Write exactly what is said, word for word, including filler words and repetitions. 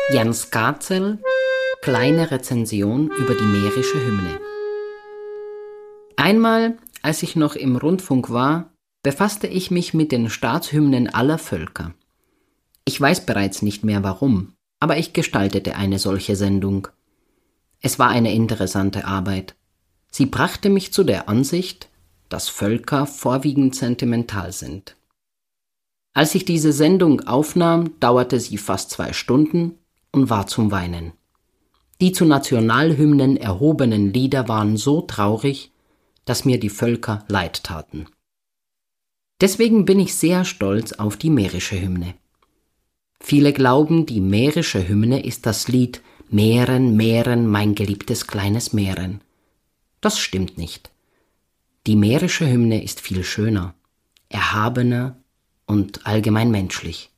Jans Garzel, kleine Rezension über die mährische Hymne. Einmal, als ich noch im Rundfunk war, befasste ich mich mit den Staatshymnen aller Völker. Ich weiß bereits nicht mehr warum, aber ich gestaltete eine solche Sendung. Es war eine interessante Arbeit. Sie brachte mich zu der Ansicht, dass Völker vorwiegend sentimental sind. Als ich diese Sendung aufnahm, dauerte sie fast zwei Stunden und war zum Weinen. Die zu Nationalhymnen erhobenen Lieder waren so traurig, dass mir die Völker leid taten. Deswegen bin ich sehr stolz auf die mährische Hymne. Viele glauben, die mährische Hymne ist das Lied »Mähren, Mähren, mein geliebtes kleines Mähren«. Das stimmt nicht. Die mährische Hymne ist viel schöner, erhabener und allgemein menschlich.